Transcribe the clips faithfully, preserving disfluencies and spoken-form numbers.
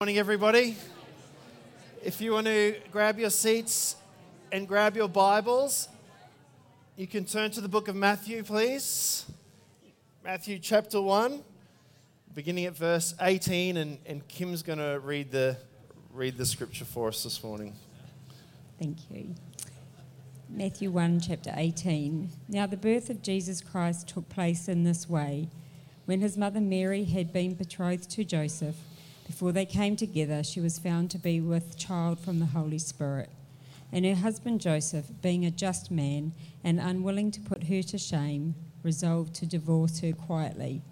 Morning, everybody. If you want to grab your seats and grab your Bibles, you can turn to the book of Matthew, please. Matthew chapter one, beginning at verse eighteen, and, and Kim's going to read the read the scripture for us this morning. Thank you. Matthew one, chapter eighteen. Now the birth of Jesus Christ took place in this way. When his mother Mary had been betrothed to Joseph, before they came together, she was found to be with child from the Holy Spirit. And her husband Joseph, being a just man and unwilling to put her to shame, resolved to divorce her quietly.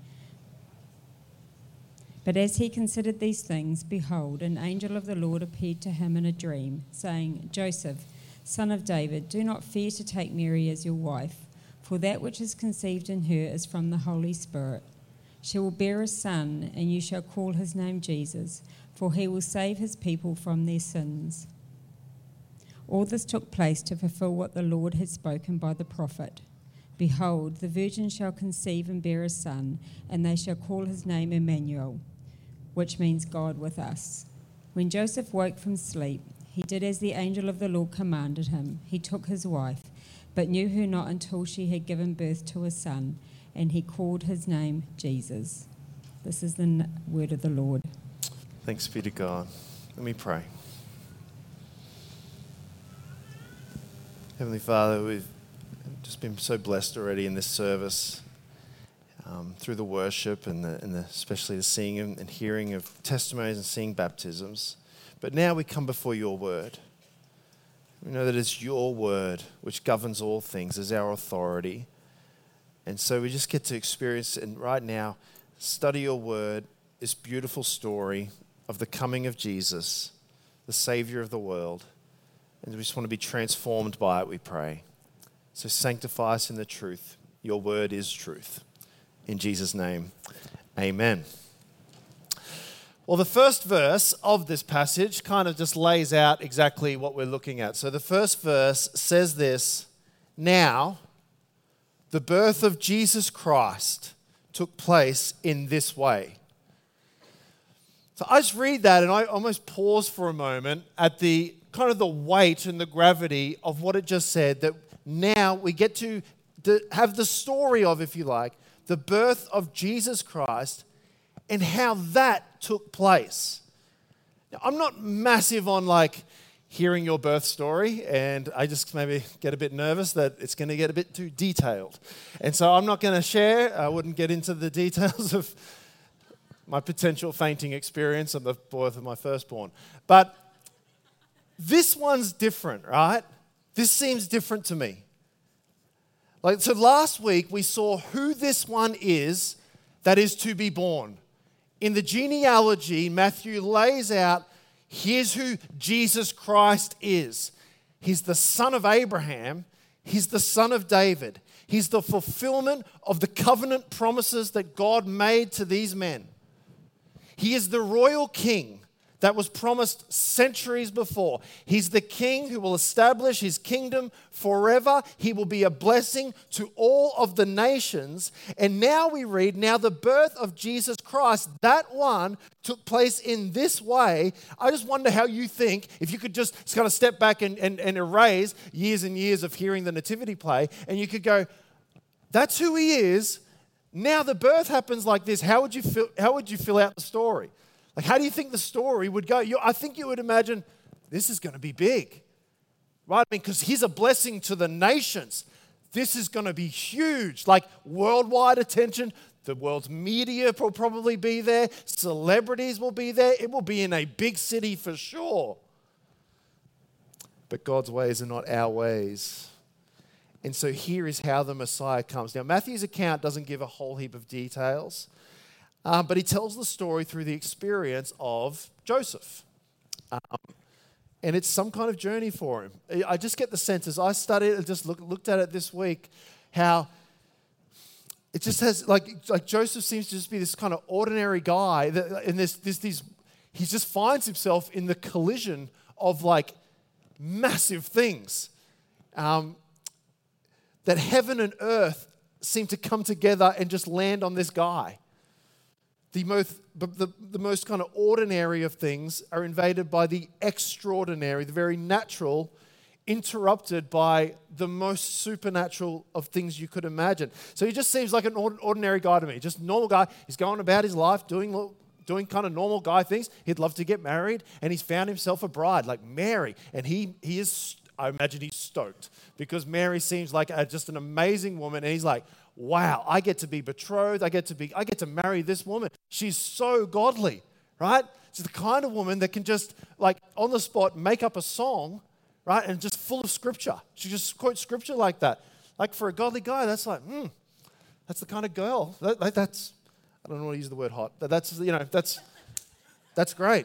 But as he considered these things, behold, an angel of the Lord appeared to him in a dream, saying, Joseph, son of David, do not fear to take Mary as your wife, for that which is conceived in her is from the Holy Spirit. She will bear a son, and you shall call his name Jesus, for he will save his people from their sins. All this took place to fulfill what the Lord had spoken by the prophet. Behold, the virgin shall conceive and bear a son, and they shall call his name Emmanuel, which means God with us. When Joseph woke from sleep, he did as the angel of the Lord commanded him. He took his wife, but knew her not until she had given birth to a son, and he called his name Jesus. This is the n- word of the Lord. Thanks be to God. Let me pray. Heavenly Father, we've just been so blessed already in this service um, through the worship and, the, and the, especially the seeing and hearing of testimonies and seeing baptisms. But now we come before your word. We know that it's your word which governs all things as our authority. And so we just get to experience and right now study your word, this beautiful story of the coming of Jesus, the Savior of the world. And we just want to be transformed by it, we pray. So sanctify us in the truth. Your word is truth. In Jesus' name, amen. Well, the first verse of this passage kind of just lays out exactly what we're looking at. So the first verse says this, now the birth of Jesus Christ took place in this way. So I just read that and I almost pause for a moment at the kind of the weight and the gravity of what it just said, that now we get to have the story of, if you like, the birth of Jesus Christ and how that took place. Now, I'm not massive on like hearing your birth story, and I just maybe get a bit nervous that it's going to get a bit too detailed. And so I'm not going to share, I wouldn't get into the details of my potential fainting experience of the birth of my firstborn. But this one's different, right? This seems different to me. Like, so last week we saw who this one is that is to be born. In the genealogy, Matthew lays out, here's who Jesus Christ is. He's the son of Abraham. He's the son of David. He's the fulfillment of the covenant promises that God made to these men. He is the royal king that was promised centuries before. He's the king who will establish his kingdom forever. He will be a blessing to all of the nations. And now we read, now the birth of Jesus Christ, that one took place in this way. I just wonder how you think, if you could just kind of step back and, and, and erase years and years of hearing the nativity play, and you could go, that's who he is. Now the birth happens like this. How would you fill, how would you fill out the story? Like, how do you think the story would go? You, I think you would imagine this is going to be big, right? I mean, because he's a blessing to the nations. This is going to be huge, like worldwide attention. The world's media will probably be there. Celebrities will be there. It will be in a big city for sure. But God's ways are not our ways. And so here is how the Messiah comes. Now, Matthew's account doesn't give a whole heap of details. Um, but he tells the story through the experience of Joseph. Um, and it's some kind of journey for him. I just get the sense, as I studied and just look, looked at it this week, how it just has, like, like Joseph seems to just be this kind of ordinary guy. That, and this, this, these, he just finds himself in the collision of, like, massive things. Um, that heaven and earth seem to come together and just land on this guy. the most, the, the most kind of ordinary of things are invaded by the extraordinary, the very natural, interrupted by the most supernatural of things you could imagine. So he just seems like an ordinary guy to me, just a normal guy. He's going about his life doing doing kind of normal guy things. He'd love to get married, and he's found himself a bride like Mary, and he he is, I imagine he's stoked because Mary seems like a, just an amazing woman, and he's like, wow, I get to be betrothed, I get to be, I get to marry this woman. She's so godly, right? She's the kind of woman that can just like on the spot make up a song, right, and just full of scripture. She just quotes scripture like that. Like for a godly guy, that's like, hmm, that's the kind of girl. That, that, that's, I don't know how to use the word hot. But that's, you know, that's, that's great.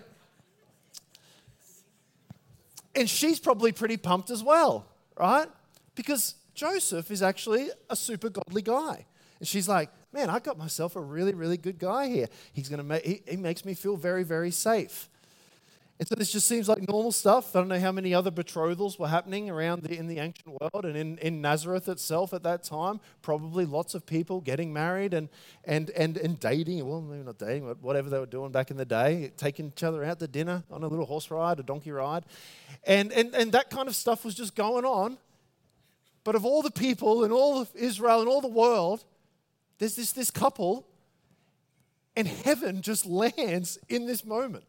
And she's probably pretty pumped as well, right? Because Joseph is actually a super godly guy. And she's like, man, I got myself a really, really good guy here. He's going to make, he, he makes me feel very, very safe. And so this just seems like normal stuff. I don't know how many other betrothals were happening around the, in the ancient world and in, in Nazareth itself at that time. Probably lots of people getting married and and and, and dating. Well, maybe not dating, but whatever they were doing back in the day. Taking each other out to dinner on a little horse ride, a donkey ride. And, and, and that kind of stuff was just going on. But of all the people in all of Israel and all the world, there's this, this couple, and heaven just lands in this moment.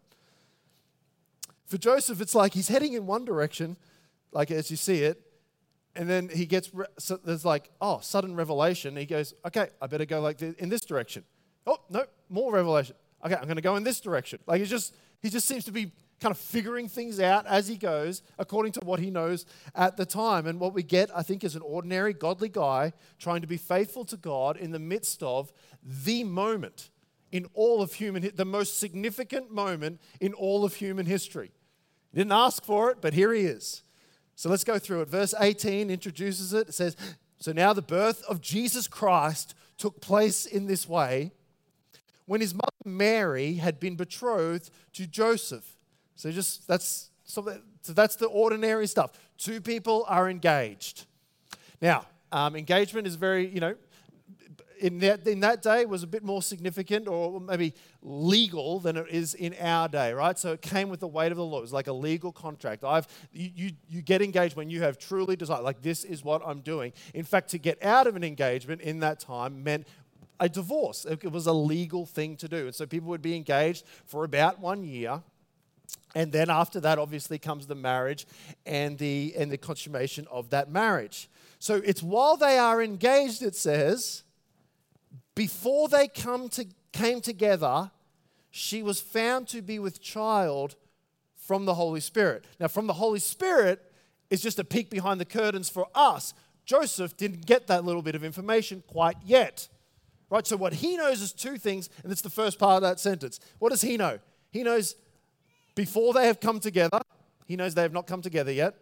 For Joseph, it's like he's heading in one direction, like as you see it, and then he gets, re- so there's like, oh, sudden revelation. He goes, okay, I better go like th- in this direction. Oh, no, more revelation. Okay, I'm going to go in this direction. Like he just, he just seems to be kind of figuring things out as he goes according to what he knows at the time. And what we get, I think, is an ordinary godly guy trying to be faithful to God in the midst of the moment in all of human, the most significant moment in all of human history. He didn't ask for it, but here he is. So let's go through it. Verse eighteen introduces it. It says, so now the birth of Jesus Christ took place in this way when his mother Mary had been betrothed to Joseph. So just that's so, that, so that's the ordinary stuff. Two people are engaged. Now, um, engagement is very, you know, in that in that day was a bit more significant or maybe legal than it is in our day, right? So it came with the weight of the law. It was like a legal contract. I've you you, you get engaged when you have truly decided, like this is what I'm doing. In fact, to get out of an engagement in that time meant a divorce. It was a legal thing to do. And so people would be engaged for about one year. And then after that, obviously, comes the marriage and the and the consummation of that marriage. So it's while they are engaged, it says, before they come to, came together, she was found to be with child from the Holy Spirit. Now, from the Holy Spirit is just a peek behind the curtains for us. Joseph didn't get that little bit of information quite yet. Right? So what he knows is two things, and it's the first part of that sentence. What does he know? He knows before they have come together, he knows they have not come together yet.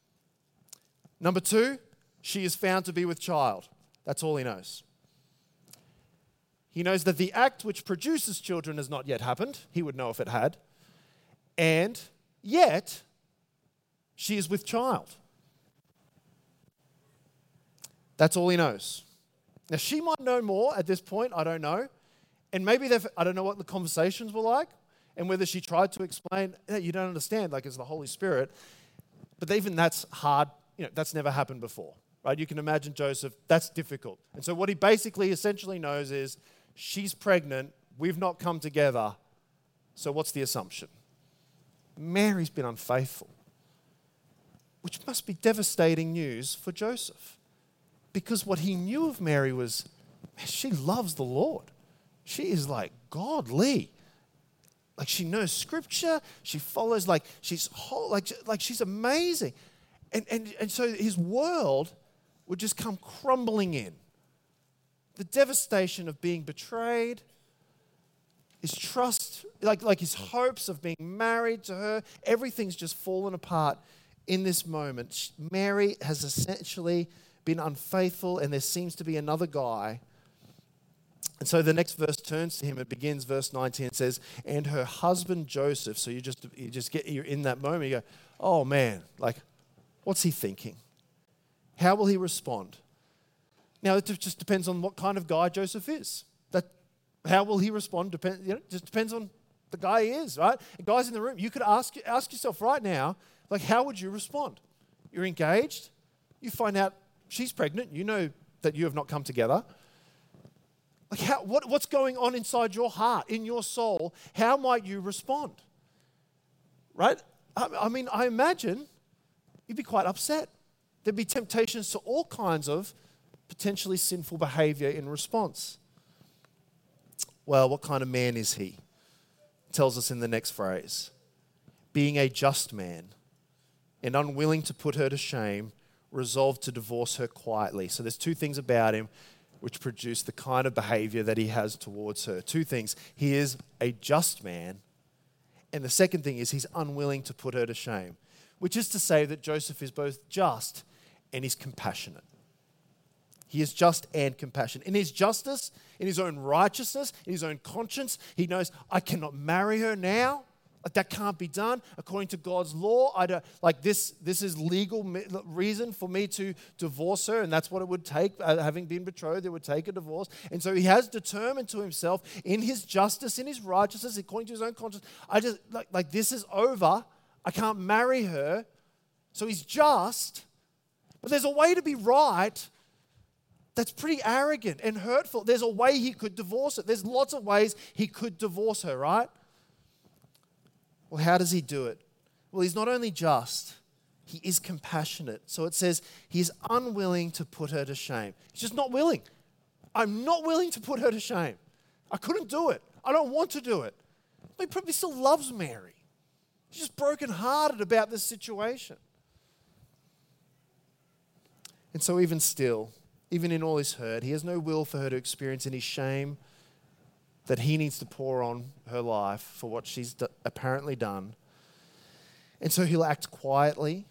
Number two, she is found to be with child. That's all he knows. He knows that the act which produces children has not yet happened. He would know if it had. And yet, she is with child. That's all he knows. Now, she might know more at this point. I don't know. And maybe they've, I don't know what the conversations were like and whether she tried to explain, hey, you don't understand, like it's the Holy Spirit. But even that's hard. You know, that's never happened before, right? You can imagine Joseph, that's difficult. And so what he basically essentially knows is she's pregnant, we've not come together, so what's the assumption? Mary's been unfaithful, which must be devastating news for Joseph. Because what he knew of Mary was, man, she loves the Lord. She is like godly. Like she knows scripture, she follows, like she's whole, like, like she's amazing. And, and, and so his world would just come crumbling in. The devastation of being betrayed, his trust, like, like his hopes of being married to her, everything's just fallen apart in this moment. Mary has essentially been unfaithful, and there seems to be another guy. And so the next verse turns to him. It begins, verse nineteen, it says, and her husband Joseph. So you just you just get you're in that moment. You go, oh man, like, what's he thinking? How will he respond? Now, it just depends on what kind of guy Joseph is. That How will he respond? Depend, you know, just depends on the guy he is, right? And guys in the room, you could ask ask yourself right now, like, how would you respond? You're engaged. You find out she's pregnant. You know that you have not come together. Like, how, what, what's going on inside your heart, in your soul? How might you respond? Right? I, I mean, I imagine you'd be quite upset. There'd be temptations to all kinds of potentially sinful behavior in response. Well, what kind of man is he? It tells us in the next phrase. Being a just man and unwilling to put her to shame, resolved to divorce her quietly. So there's two things about him which produce the kind of behavior that he has towards her. Two things. He is a just man, and the second thing is he's unwilling to put her to shame, which is to say that Joseph is both just and he's compassionate. He is just and compassionate. In his justice, in his own righteousness, in his own conscience, he knows, I cannot marry her now. Like, that can't be done according to God's law. I don't, like this, this is legal reason for me to divorce her, and that's what it would take. Uh, having been betrothed, it would take a divorce. And so he has determined to himself, in his justice, in his righteousness, according to his own conscience, I just like, like this is over. I can't marry her. So he's just, but there's a way to be right that's pretty arrogant and hurtful. There's a way he could divorce her. There's lots of ways he could divorce her, right? Well, how does he do it? Well, he's not only just, he is compassionate. So it says he's unwilling to put her to shame. He's just not willing. I'm not willing to put her to shame. I couldn't do it. I don't want to do it. But he probably still loves Mary. He's just brokenhearted about this situation. And so even still, even in all his hurt, he has no will for her to experience any shame that he needs to pour on her life for what she's d- apparently done. And so he'll act quietly.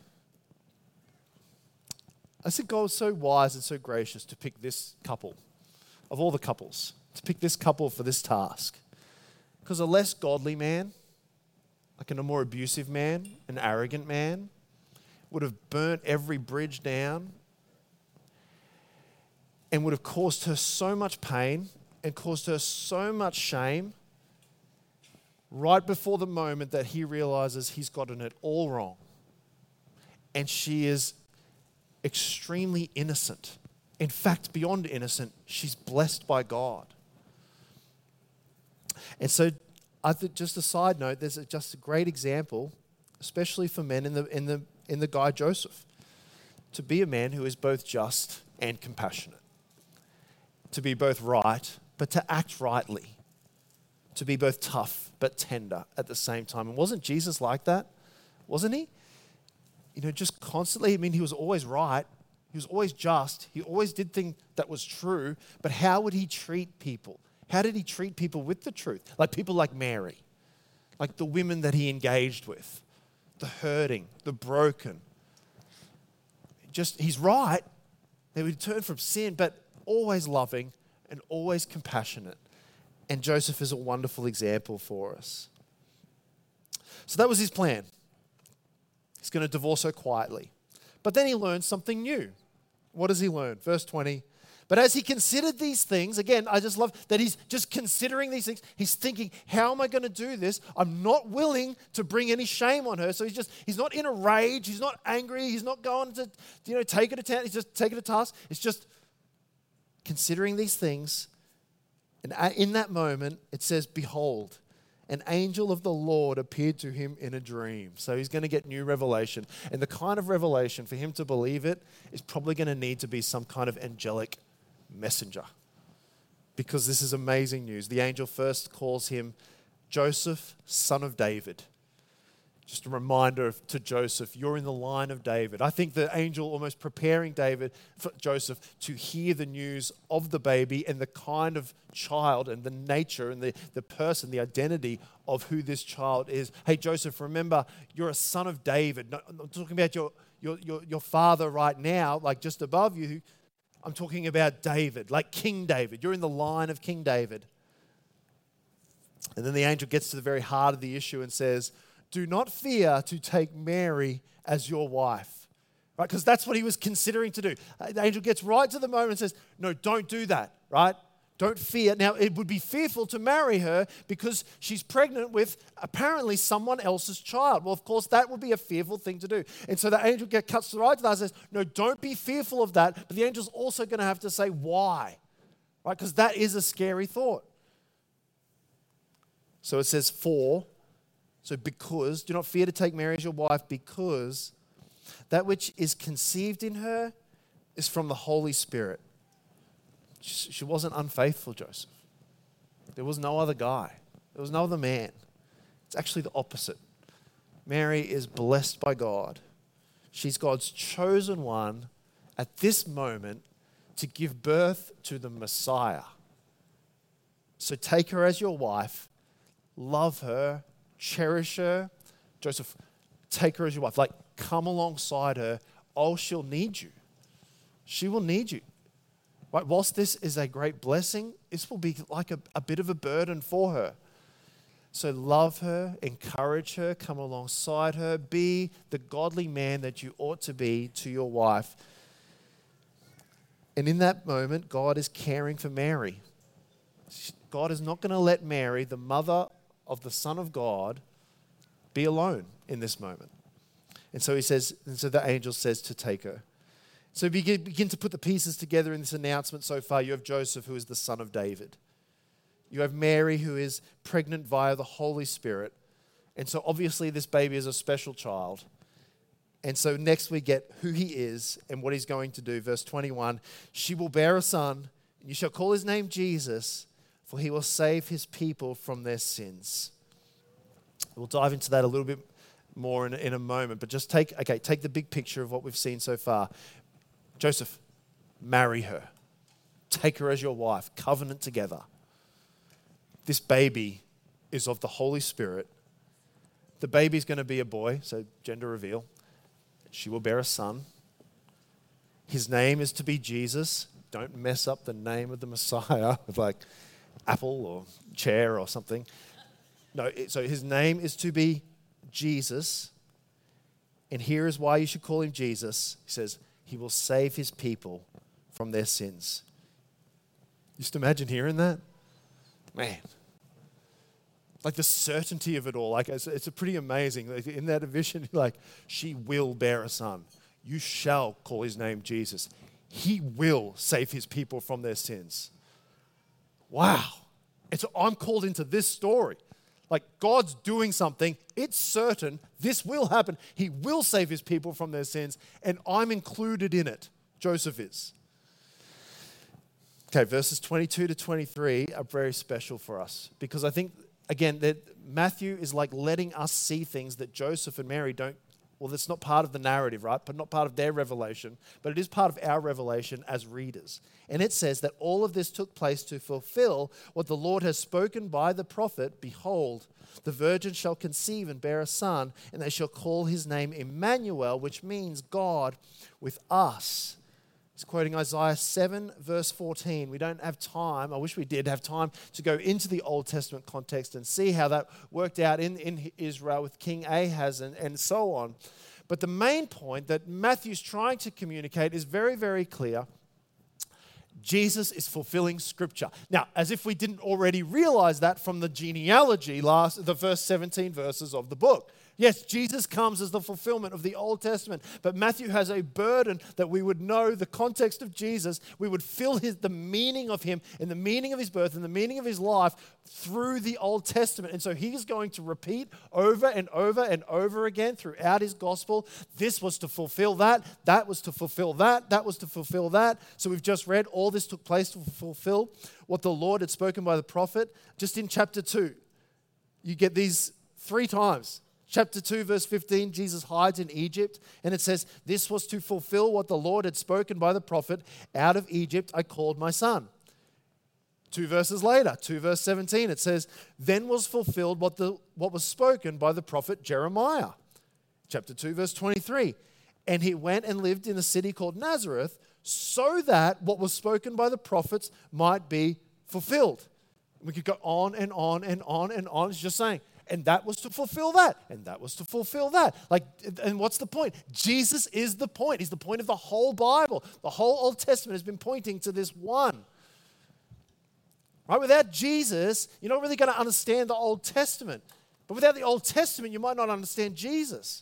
I think God was so wise and so gracious to pick this couple, of all the couples, to pick this couple for this task. Because a less godly man, like a more abusive man, an arrogant man, would have burnt every bridge down and would have caused her so much pain and caused her so much shame right before the moment that he realizes he's gotten it all wrong. And she is extremely innocent. In fact, beyond innocent, she's blessed by God. And so, I think, just a side note, there's a, just a great example, especially for men in the in the in the guy Joseph, to be a man who is both just and compassionate, to be both right, but to act rightly, to be both tough but tender at the same time. And wasn't Jesus like that? Wasn't he? You know, just constantly, I mean, he was always right. He was always just. He always did things that was true. But how would he treat people? How did he treat people with the truth? Like people like Mary, like the women that he engaged with, the hurting, the broken. Just, he's right. They would turn from sin, but always loving and always compassionate. And Joseph is a wonderful example for us. So that was his plan. He's going to divorce her quietly. But then he learns something new. What does he learn? Verse twenty. But as he considered these things, again, I just love that he's just considering these things. He's thinking, how am I going to do this? I'm not willing to bring any shame on her. So he's just, he's not in a rage. He's not angry. He's not going to, you know, take it to town. He's just taking it to task. It's just considering these things. And in that moment, it says, behold, an angel of the Lord appeared to him in a dream. So he's going to get new revelation. And the kind of revelation, for him to believe it, is probably going to need to be some kind of angelic messenger. Because this is amazing news. The angel first calls him Joseph, son of David. Just a reminder to Joseph, you're in the line of David. I think the angel almost preparing David, for Joseph, to hear the news of the baby and the kind of child and the nature and the, the person, the identity of who this child is. Hey, Joseph, remember, you're a son of David. No, I'm talking about your, your, your, your father right now, like just above you. I'm talking about David, like King David. You're in the line of King David. And then the angel gets to the very heart of the issue and says, do not fear to take Mary as your wife. Right? Because that's what he was considering to do. The angel gets right to the moment and says, no, don't do that, right? Don't fear. Now, it would be fearful to marry her because she's pregnant with apparently someone else's child. Well, of course, that would be a fearful thing to do. And so the angel get, cuts the right to that and says, no, don't be fearful of that. But the angel's also going to have to say why, right? Because that is a scary thought. So it says for, so because, do not fear to take Mary as your wife, because that which is conceived in her is from the Holy Spirit. She wasn't unfaithful, Joseph. There was no other guy. There was no other man. It's actually the opposite. Mary is blessed by God. She's God's chosen one at this moment to give birth to the Messiah. So take her as your wife, love her, cherish her. Joseph, take her as your wife. Like, come alongside her. Oh, she'll need you. She will need you. Right? Whilst this is a great blessing, this will be like a, a bit of a burden for her. So love her, encourage her, come alongside her, be the godly man that you ought to be to your wife. And in that moment, God is caring for Mary. God is not going to let Mary, the mother of the Son of God, be alone in this moment. And so he says, and so the angel says to take her. So begin, begin to put the pieces together in this announcement so far. You have Joseph, who is the son of David. You have Mary, who is pregnant via the Holy Spirit. And so obviously this baby is a special child. And so next we get who he is and what he's going to do. Verse twenty-one, she will bear a son, and you shall call his name Jesus, for he will save his people from their sins. We'll dive into that a little bit more in, in a moment. But just take, okay, take the big picture of what we've seen so far. Joseph, marry her. Take her as your wife. Covenant together. This baby is of the Holy Spirit. The baby's going to be a boy, so gender reveal. She will bear a son. His name is to be Jesus. Don't mess up the name of the Messiah with like apple or chair or something. No, so his name is to be Jesus. And here is why you should call him Jesus. He says, he will save his people from their sins. Just imagine hearing that. Man. Like the certainty of it all. Like it's, it's a pretty amazing. Like in that vision, like, she will bear a son. You shall call his name Jesus. He will save his people from their sins. Wow. It's, I'm called into this story. Like God's doing something. It's certain this will happen. He will save his people from their sins. And I'm included in it. Joseph is. Okay, verses twenty-two to twenty-three are very special for us. Because I think, again, that Matthew is like letting us see things that Joseph and Mary don't. Well, that's not part of the narrative, right? But not part of their revelation. But it is part of our revelation as readers. And it says that all of this took place to fulfill what the Lord has spoken by the prophet. Behold, the virgin shall conceive and bear a son, and they shall call his name Emmanuel, which means God with us. He's quoting Isaiah seven, verse fourteen. We don't have time. I wish we did have time to go into the Old Testament context and see how that worked out in, in Israel with King Ahaz and, and so on. But the main point that Matthew's trying to communicate is very, very clear. Jesus is fulfilling Scripture. Now, as if we didn't already realize that from the genealogy, last the first seventeen verses of the book. Yes, Jesus comes as the fulfillment of the Old Testament, but Matthew has a burden that we would know the context of Jesus. We would feel his, the meaning of him and the meaning of his birth and the meaning of his life through the Old Testament. And so he's going to repeat over and over and over again throughout his gospel. This was to fulfill that. That was to fulfill that. That was to fulfill that. So we've just read all this took place to fulfill what the Lord had spoken by the prophet. Just in chapter two, you get these three times. Chapter two, verse fifteen, Jesus hides in Egypt, and it says, this was to fulfill what the Lord had spoken by the prophet, out of Egypt I called my son. Two verses later, two verse seventeen, it says, then was fulfilled what, the, what was spoken by the prophet Jeremiah. Chapter two, verse twenty-three, and he went and lived in a city called Nazareth, so that what was spoken by the prophets might be fulfilled. We could go on and on and on and on. It's just saying, and that was to fulfill that, and that was to fulfill that. Like, and what's the point? Jesus is the point. He's the point of the whole Bible. The whole Old Testament has been pointing to this one. Right? Without Jesus, you're not really going to understand the Old Testament. But without the Old Testament, you might not understand Jesus.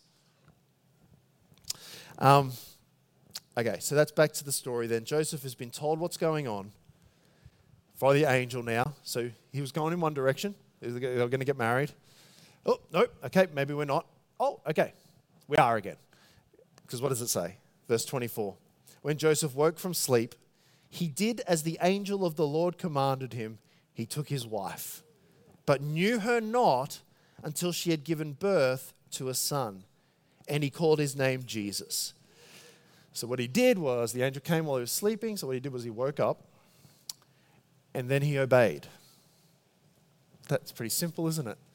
Um, okay, so that's back to the story then. Joseph has been told what's going on by the angel now. So he was going in one direction. They were going to get married. Oh, no, okay, maybe we're not. Oh, okay, we are again. Because what does it say? Verse twenty-four. When Joseph woke from sleep, he did as the angel of the Lord commanded him. He took his wife, but knew her not until she had given birth to a son. And he called his name Jesus. So what he did was, the angel came while he was sleeping. So what he did was he woke up and then he obeyed. That's pretty simple, isn't it?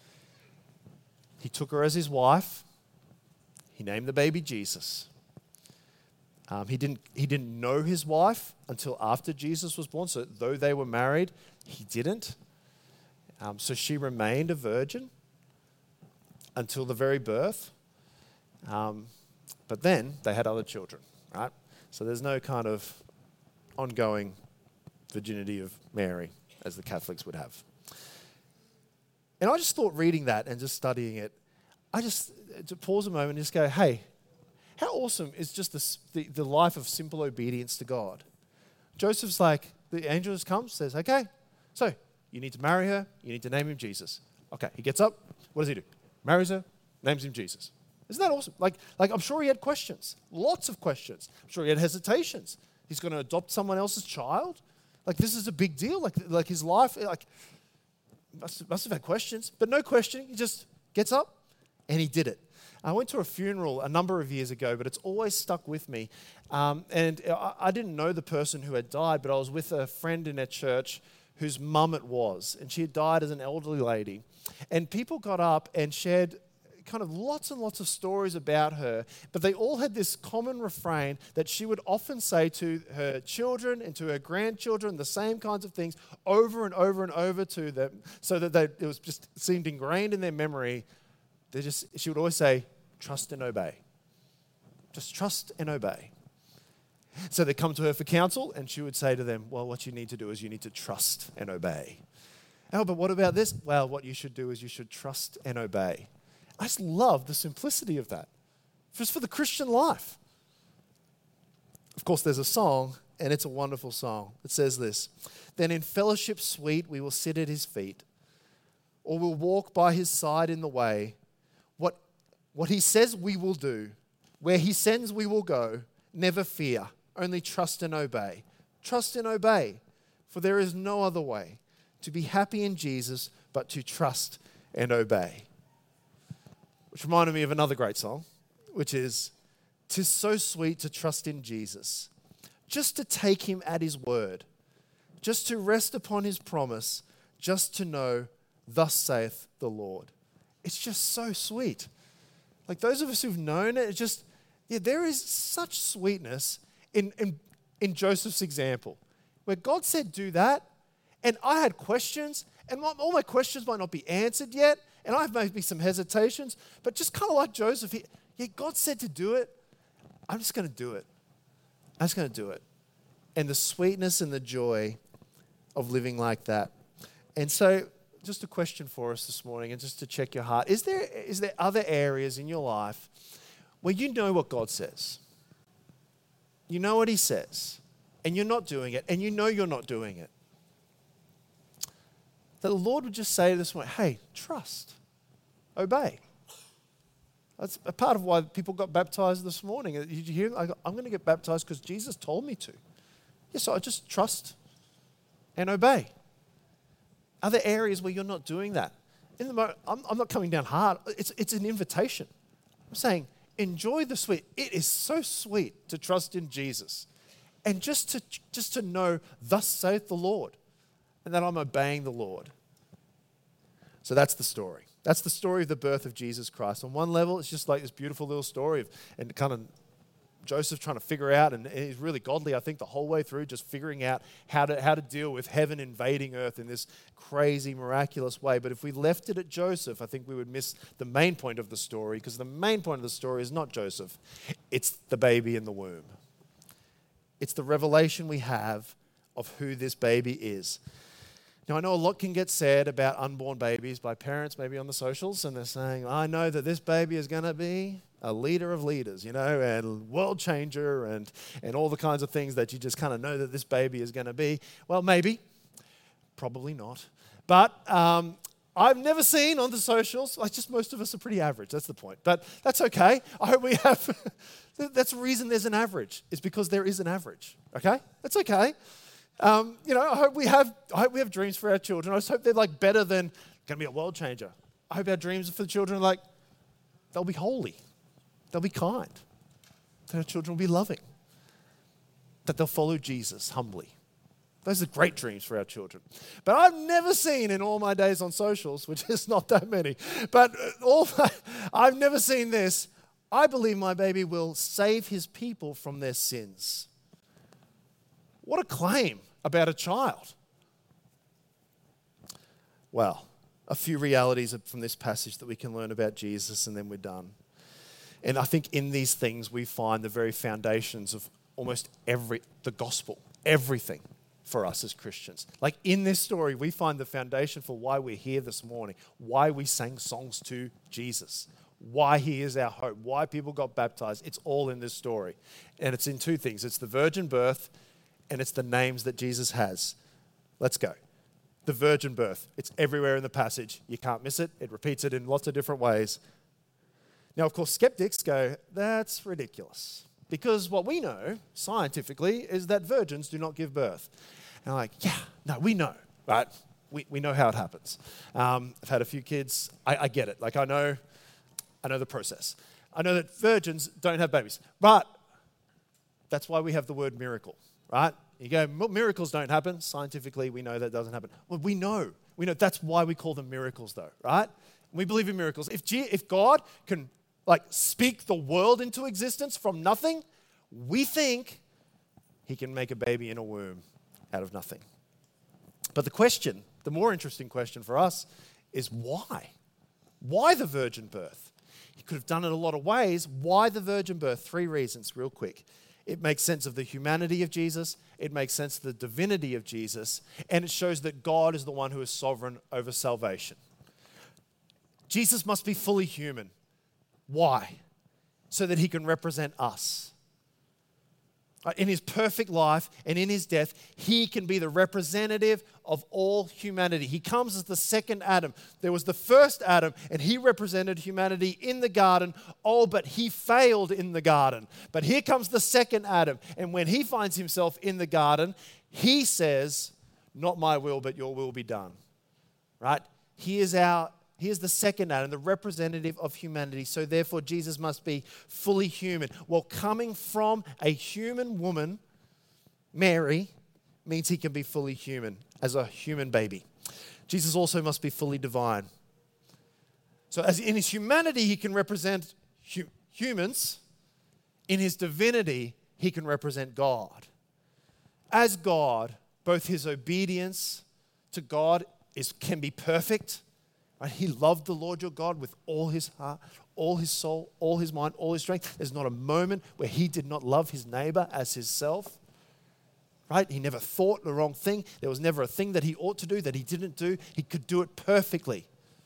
He took her as his wife. He named the baby Jesus. Um, he didn't, he didn't know his wife until after Jesus was born. So though they were married, he didn't. Um, so she remained a virgin until the very birth. Um, but then they had other children, right? So there's no kind of ongoing virginity of Mary as the Catholics would have. And I just thought reading that and just studying it, I just, to pause a moment and just go, hey, how awesome is just this, the, the life of simple obedience to God? Joseph's like, the angel just comes, says, okay, so you need to marry her, you need to name him Jesus. Okay, he gets up, what does he do? Marries her, names him Jesus. Isn't that awesome? Like, like I'm sure he had questions, lots of questions. I'm sure he had hesitations. He's going to adopt someone else's child? Like, this is a big deal. Like, like his life, like, must, must have had questions, but no questioning. He just gets up and he did it. I went to a funeral a number of years ago, but it's always stuck with me. Um, and I, I didn't know the person who had died, but I was with a friend in a church whose mum it was, and she had died as an elderly lady. And people got up and shared kind of lots and lots of stories about her, but they all had this common refrain that she would often say to her children and to her grandchildren the same kinds of things over and over and over to them, so that they, it was just seemed ingrained in their memory. They just, she would always say, trust and obey. Just trust and obey. So they come to her for counsel, and she would say to them, well, what you need to do is you need to trust and obey. Oh, but what about this? Well, what you should do is you should trust and obey. I just love the simplicity of that, just for the Christian life. Of course, there's a song, and it's a wonderful song. It says this, then in fellowship sweet we will sit at his feet, or we'll walk by his side in the way. What, what he says we will do, where he sends we will go. Never fear, only trust and obey. Trust and obey, for there is no other way to be happy in Jesus but to trust and obey. Which reminded me of another great song, which is, "'Tis so sweet to trust in Jesus, just to take him at his word, just to rest upon his promise, just to know, thus saith the Lord." It's just so sweet. Like those of us who've known it, it's just, yeah, there is such sweetness in, in, in Joseph's example, where God said, do that, and I had questions, and my, all my questions might not be answered yet, and I have maybe some hesitations, but just kind of like Joseph, he, yeah, God said to do it. I'm just going to do it. I'm just going to do it. And the sweetness and the joy of living like that. And so, just a question for us this morning, and just to check your heart. Is there is there other areas in your life where you know what God says? You know what he says, and you're not doing it, and you know you're not doing it. That the Lord would just say this morning, hey, trust, obey. That's a part of why people got baptized this morning. Did you hear? I go, I'm going to get baptized because Jesus told me to. Yes, so I just trust and obey. Other areas where you're not doing that. In the moment, I'm, I'm not coming down hard. It's, it's an invitation. I'm saying, enjoy the sweet. It is so sweet to trust in Jesus. And just to, just to know, thus saith the Lord. And that I'm obeying the Lord. So that's the story. That's the story of the birth of Jesus Christ. On one level, it's just like this beautiful little story of, and kind of Joseph trying to figure out, and he's really godly, I think, the whole way through, just figuring out how to how to deal with heaven invading earth in this crazy, miraculous way. But if we left it at Joseph, I think we would miss the main point of the story, because the main point of the story is not Joseph. It's the baby in the womb. It's the revelation we have of who this baby is. Now, I know a lot can get said about unborn babies by parents, maybe on the socials, and they're saying, I know that this baby is going to be a leader of leaders, you know, and world changer and, and all the kinds of things that you just kind of know that this baby is going to be. Well, maybe, probably not. But um, I've never seen on the socials, like just most of us are pretty average, that's the point. But that's okay. I hope we have, that's the reason there's an average, is because there is an average, okay? That's okay. Um, you know, I hope we have I hope we have dreams for our children. I just hope they're like better than going to be a world changer. I hope our dreams for the children are like, they'll be holy. They'll be kind. That our children will be loving. That they'll follow Jesus humbly. Those are great dreams for our children. But I've never seen in all my days on socials, which is not that many, but all my, I've never seen this. I believe my baby will save his people from their sins. What a claim about a child. Well, a few realities from this passage that we can learn about Jesus, and then we're done. And I think in these things we find the very foundations of almost every, the gospel, everything for us as Christians. Like in this story, we find the foundation for why we're here this morning, why we sang songs to Jesus, why he is our hope, why people got baptized. It's all in this story. And it's in two things. It's the virgin birth, and it's the names that Jesus has. Let's go. The virgin birth. It's everywhere in the passage. You can't miss it. It repeats it in lots of different ways. Now, of course, skeptics go, that's ridiculous. Because what we know, scientifically, is that virgins do not give birth. And I'm like, yeah, no, we know, right? We we know how it happens. Um, I've had a few kids. I, I get it. Like, I know, I know the process. I know that virgins don't have babies. But that's why we have the word miracle. Right? You go, miracles don't happen. Scientifically, we know that doesn't happen. Well, we know. We know that's why we call them miracles, though, right? We believe in miracles. If G- if God can, like, speak the world into existence from nothing, we think he can make a baby in a womb out of nothing. But the question, the more interesting question for us, is why? Why the virgin birth? He could have done it a lot of ways. Why the virgin birth? Three reasons, real quick. It makes sense of the humanity of Jesus, it makes sense of the divinity of Jesus, and it shows that God is the one who is sovereign over salvation. Jesus must be fully human. Why? So that he can represent us. In his perfect life and in his death, he can be the representative of all humanity. He comes as the second Adam. There was the first Adam, and he represented humanity in the garden. Oh, but he failed in the garden. But here comes the second Adam, and when he finds himself in the garden, he says, not my will, but your will be done. Right? He is our He is the second Adam, the representative of humanity. So therefore, Jesus must be fully human. Well, coming from a human woman, Mary, means he can be fully human as a human baby. Jesus also must be fully divine. So as in his humanity, he can represent hu- humans. In his divinity, he can represent God. As God, both his obedience to God is, can be perfect. Right? He loved the Lord your God with all his heart, all his soul, all his mind, all his strength. There's not a moment where he did not love his neighbor as himself. Right? He never thought the wrong thing. There was never a thing that he ought to do that he didn't do. He could do it perfectly.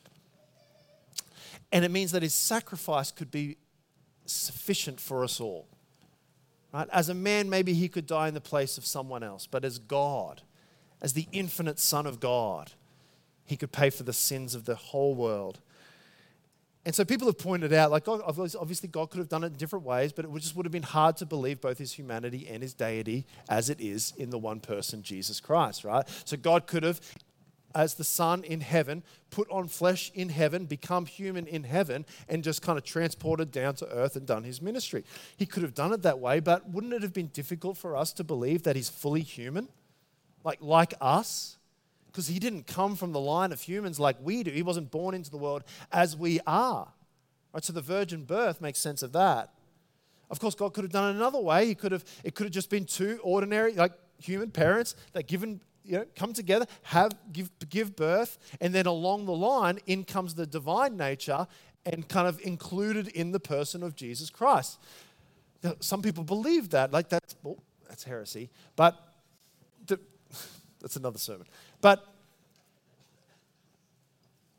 And it means that his sacrifice could be sufficient for us all. Right? As a man, maybe he could die in the place of someone else. But as God, as the infinite Son of God, he could pay for the sins of the whole world. And so people have pointed out, like, God, obviously God could have done it in different ways, but it just would have been hard to believe both his humanity and his deity as it is in the one person, Jesus Christ, right? So God could have, as the Son in heaven, put on flesh in heaven, become human in heaven, and just kind of transported down to earth and done his ministry. He could have done it that way, but wouldn't it have been difficult for us to believe that he's fully human? Like, like us? Because he didn't come from the line of humans like we do. He wasn't born into the world as we are. Right? So the virgin birth makes sense of that. Of course, God could have done it another way. He could have, it could have just been two ordinary, like human parents that given, you know, come together, have give give birth, and then along the line, in comes the divine nature and kind of included in the person of Jesus Christ. Now, some people believe that, like that's well, that's heresy, but the, that's another sermon. But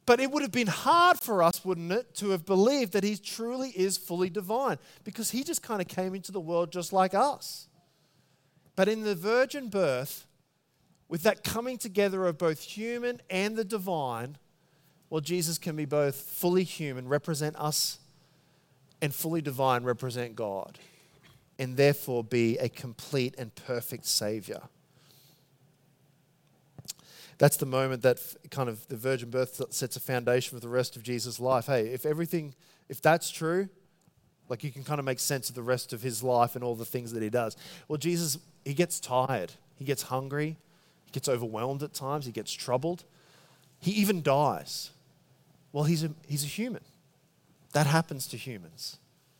But it would have been hard for us, wouldn't it, to have believed that he truly is fully divine, because he just kind of came into the world just like us. But in the virgin birth, with that coming together of both human and the divine, well, Jesus can be both fully human, represent us, and fully divine, represent God, and therefore be a complete and perfect Savior. That's the moment that kind of the virgin birth sets a foundation for the rest of Jesus' life. Hey, if everything, if that's true, like you can kind of make sense of the rest of his life and all the things that he does. Well, Jesus, he gets tired. He gets hungry. He gets overwhelmed at times. He gets troubled. He even dies. Well, he's a, he's a human. That happens to humans.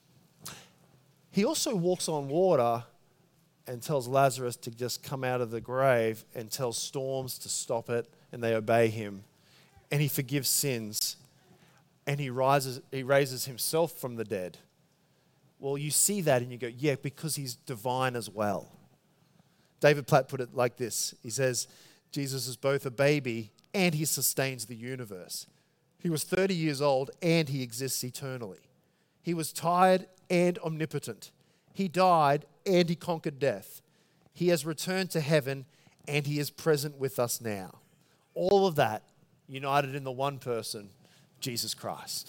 He also walks on water and tells Lazarus to just come out of the grave, and tells storms to stop it, and they obey him. And he forgives sins, and he rises, he raises himself from the dead. Well, you see that and you go, yeah, because he's divine as well. David Platt put it like this. He says, Jesus is both a baby and he sustains the universe. He was thirty years old and he exists eternally. He was tired and omnipotent. He died and he conquered death. He has returned to heaven and he is present with us now. All of that united in the one person, Jesus Christ.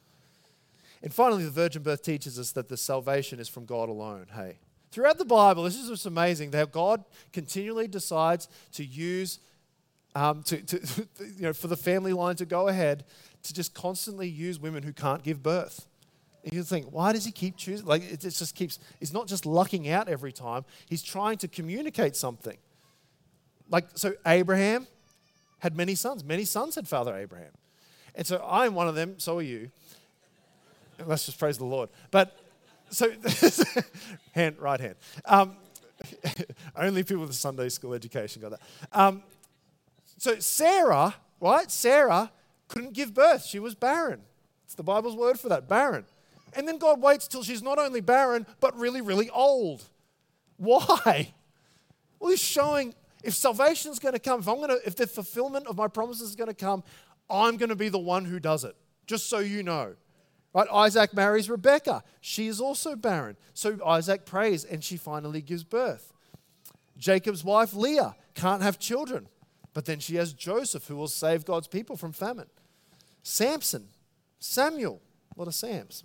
And finally, the virgin birth teaches us that the salvation is from God alone. Hey, throughout the Bible, this is what's amazing, that God continually decides to use, um, to, to you know, for the family line to go ahead, to just constantly use women who can't give birth. You think, why does he keep choosing? Like, it just keeps, he's not just lucking out every time. He's trying to communicate something. Like, so Abraham had many sons. Many sons had Father Abraham. And so I'm one of them, so are you. Let's just praise the Lord. But, so, hand, right hand. Um, only people with a Sunday school education got that. Um, so Sarah, right? Sarah couldn't give birth. She was barren. It's the Bible's word for that, barren. And then God waits till she's not only barren, but really, really old. Why? Well, he's showing if salvation is going to come, if I'm going to, if the fulfillment of my promises is going to come, I'm going to be the one who does it. Just so you know. Right? Isaac marries Rebekah. She is also barren. So Isaac prays and she finally gives birth. Jacob's wife, Leah, can't have children. But then she has Joseph, who will save God's people from famine. Samson, Samuel, a lot of Sams.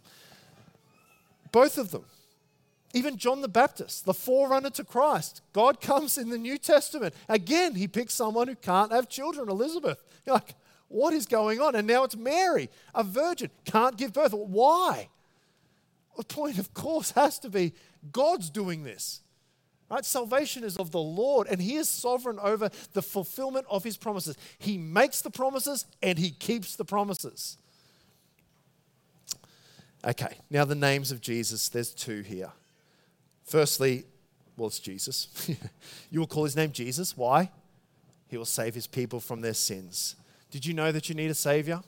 Both of them. Even John the Baptist, the forerunner to Christ. God comes in the New Testament. Again, he picks someone who can't have children, Elizabeth. You're like, what is going on? And now it's Mary, a virgin, can't give birth. Why? The point, of course, has to be God's doing this. Right? Salvation is of the Lord, and he is sovereign over the fulfillment of his promises. He makes the promises and he keeps the promises. Okay, now the names of Jesus, there's two here. Firstly, well, it's Jesus. You will call his name Jesus. Why? He will save his people from their sins. Did you know that you need a savior?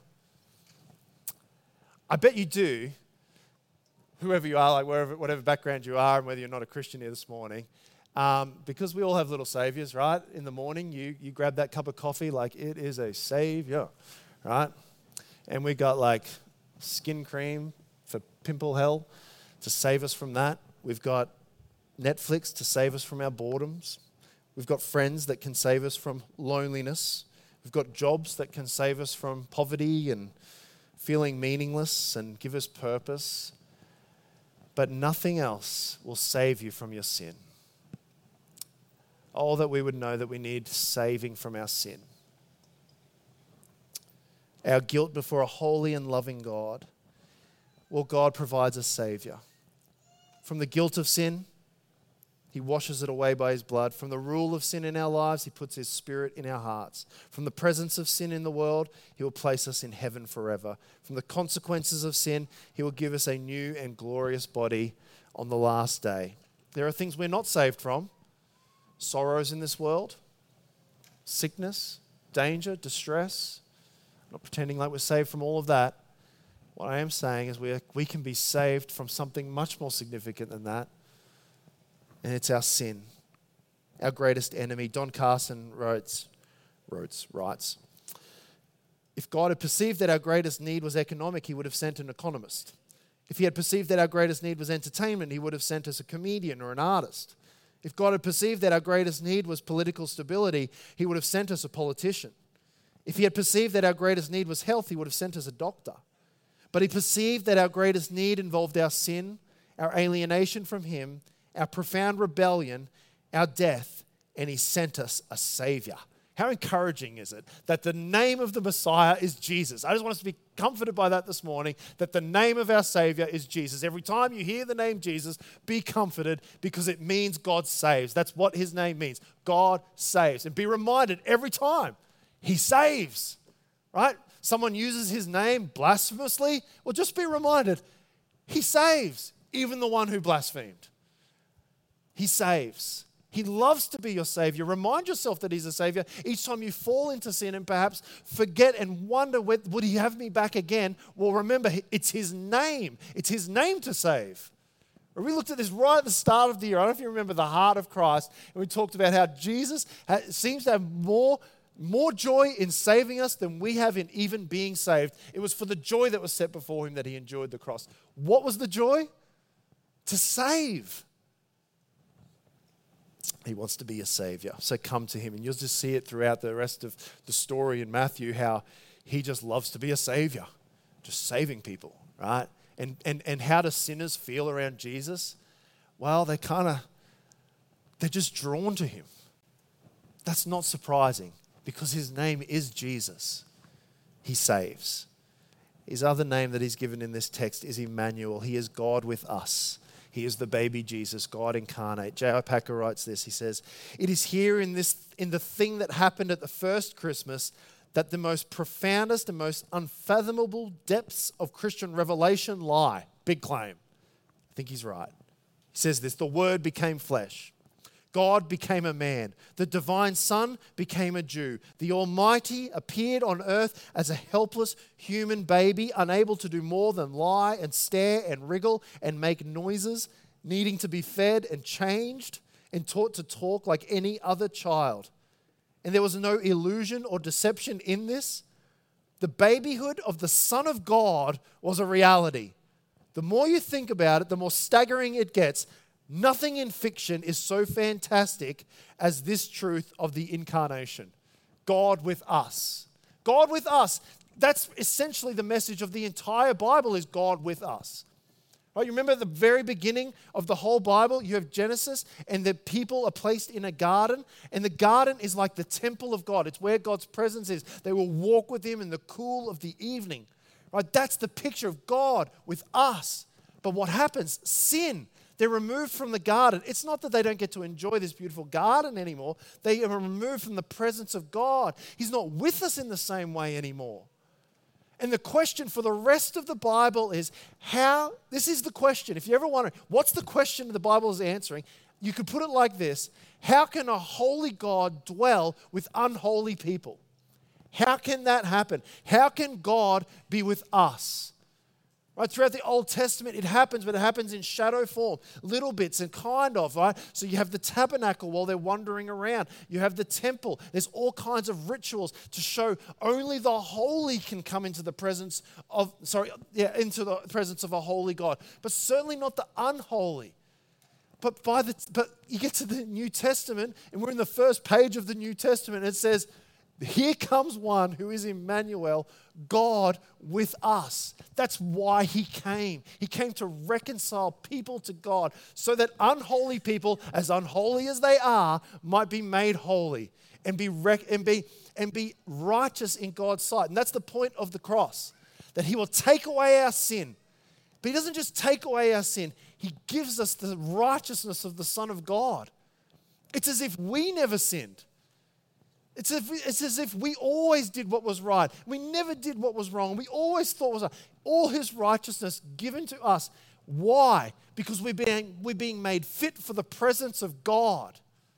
I bet you do. Whoever you are, like wherever, whatever background you are, and whether you're not a Christian here this morning, um, because we all have little saviors, right? In the morning, you you grab that cup of coffee like it is a savior, right? And we got like skin cream for pimple hell to save us from that. We've got Netflix to save us from our boredoms. We've got friends that can save us from loneliness. We've got jobs that can save us from poverty and feeling meaningless and give us purpose. But nothing else will save you from your sin. Oh, that we would know that we need saving from our sin. Our guilt before a holy and loving God. Well, God provides a Savior. From the guilt of sin, he washes it away by his blood. From the rule of sin in our lives, he puts his Spirit in our hearts. From the presence of sin in the world, he will place us in heaven forever. From the consequences of sin, he will give us a new and glorious body on the last day. There are things we're not saved from. Sorrows in this world, sickness, danger, distress. I'm not pretending like we're saved from all of that. What I am saying is we, are, we can be saved from something much more significant than that. And it's our sin, our greatest enemy. Don Carson writes, writes, writes, If God had perceived that our greatest need was economic, he would have sent an economist. If he had perceived that our greatest need was entertainment, he would have sent us a comedian or an artist. If God had perceived that our greatest need was political stability, he would have sent us a politician. If he had perceived that our greatest need was health, he would have sent us a doctor. But he perceived that our greatest need involved our sin, our alienation from him, our profound rebellion, our death, and he sent us a Savior. How encouraging is it that the name of the Messiah is Jesus? I just want us to be comforted by that this morning, that the name of our Savior is Jesus. Every time you hear the name Jesus, be comforted because it means God saves. That's what his name means. God saves. And be reminded every time he saves, right? Someone uses his name blasphemously. Well, just be reminded, he saves, even the one who blasphemed. He saves. He loves to be your Savior. Remind yourself that he's a Savior. Each time you fall into sin and perhaps forget and wonder, would he have me back again? Well, remember, it's his name. It's his name to save. We looked at this right at the start of the year. I don't know if you remember the heart of Christ. And we talked about how Jesus seems to have more, more joy in saving us than we have in even being saved. It was for the joy that was set before him that he endured the cross. What was the joy? To save. He wants to be a Savior. So come to him. And you'll just see it throughout the rest of the story in Matthew, how he just loves to be a Savior. Just saving people, right? And and and how do sinners feel around Jesus? Well, they kind of, they're just drawn to him. That's not surprising because his name is Jesus. He saves. His other name that he's given in this text is Emmanuel. He is God with us. He is the baby Jesus, God incarnate. J I. Packer writes this. He says, "It is here in this, in the thing that happened at the first Christmas that the most profoundest and most unfathomable depths of Christian revelation lie." Big claim. I think he's right. He says this, "The Word became flesh. God became a man. The divine Son became a Jew. The Almighty appeared on earth as a helpless human baby, unable to do more than lie and stare and wriggle and make noises, needing to be fed and changed and taught to talk like any other child. And there was no illusion or deception in this. The babyhood of the Son of God was a reality." The more you think about it, the more staggering it gets. Nothing in fiction is so fantastic as this truth of the incarnation. God with us. God with us. That's essentially the message of the entire Bible, is God with us. Right? You remember at the very beginning of the whole Bible, you have Genesis, and the people are placed in a garden, and the garden is like the temple of God. It's where God's presence is. They will walk with him in the cool of the evening. Right? That's the picture of God with us. But what happens? Sin. They're removed from the garden. It's not that they don't get to enjoy this beautiful garden anymore. They are removed from the presence of God. He's not with us in the same way anymore. And the question for the rest of the Bible is how, this is the question. If you ever wonder, what's the question the Bible is answering? You could put it like this. How can a holy God dwell with unholy people? How can that happen? How can God be with us? Right, throughout the Old Testament, it happens, but it happens in shadow form, little bits and kind of, right? So you have the tabernacle while they're wandering around. You have the temple. There's all kinds of rituals to show only the holy can come into the presence of, sorry, yeah, into the presence of a holy God, but certainly not the unholy. But by the, but you get to the New Testament, and we're in the first page of the New Testament, and it says, "Here comes one who is Emmanuel, God with us." That's why he came. He came to reconcile people to God so that unholy people, as unholy as they are, might be made holy and be rec- and be and be righteous in God's sight. And that's the point of the cross, that he will take away our sin. But he doesn't just take away our sin. He gives us the righteousness of the Son of God. It's as if we never sinned. It's as, if, it's as if we always did what was right. We never did what was wrong. We always thought was right. All his righteousness given to us. Why? Because we're being, we're being made fit for the presence of God.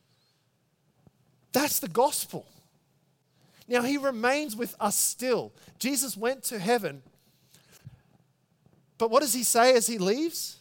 That's the gospel. Now, he remains with us still. Jesus went to heaven. But what does he say as he leaves?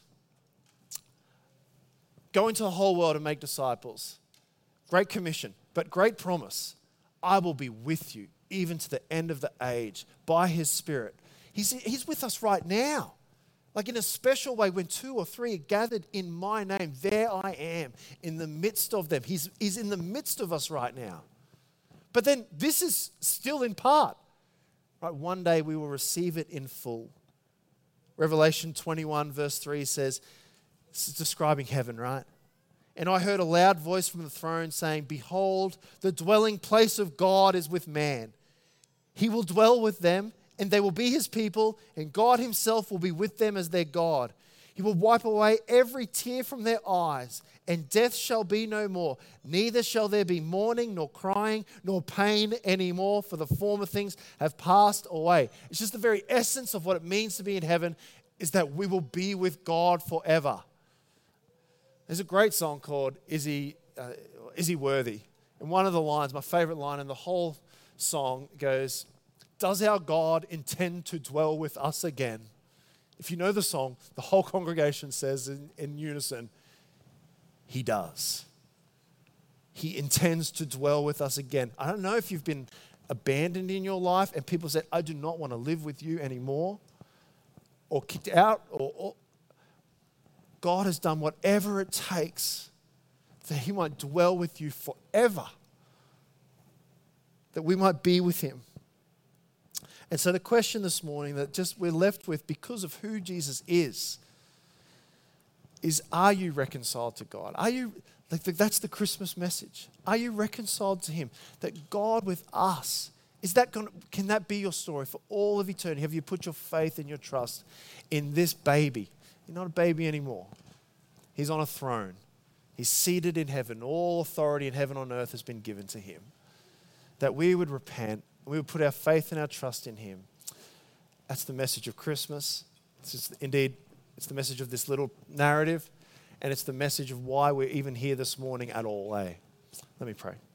Go into the whole world and make disciples. Great commission, but great promise. I will be with you even to the end of the age by his Spirit. He's, he's with us right now. Like in a special way, when two or three are gathered in my name, there I am in the midst of them. He's, he's in the midst of us right now. But then this is still in part. Right? One day we will receive it in full. Revelation twenty-one verse three says, this is describing heaven, right? And I heard a loud voice from the throne saying, behold, the dwelling place of God is with man. He will dwell with them, and they will be his people, and God himself will be with them as their God. He will wipe away every tear from their eyes, and death shall be no more. Neither shall there be mourning, nor crying, nor pain anymore, for the former things have passed away. It's just the very essence of what it means to be in heaven, is that we will be with God forever. There's a great song called Is He, uh, Is He Worthy? And one of the lines, my favorite line in the whole song goes, does our God intend to dwell with us again? If you know the song, the whole congregation says in, in unison, he does. He intends to dwell with us again. I don't know if you've been abandoned in your life and people said, I do not want to live with you anymore, or kicked out, or, or God has done whatever it takes that he might dwell with you forever, that we might be with him. And so the question this morning that just we're left with because of who Jesus is, is are you reconciled to God? Are you, like that's the Christmas message. Are you reconciled to him? That God with us, is that going to, can that be your story for all of eternity? Have you put your faith and your trust in this baby? You're not a baby anymore. He's on a throne. He's seated in heaven. All authority in heaven and on earth has been given to him. That we would repent, we would put our faith and our trust in him. That's the message of Christmas. It's just, indeed, it's the message of this little narrative, and it's the message of why we're even here this morning at all. Eh? Let me pray.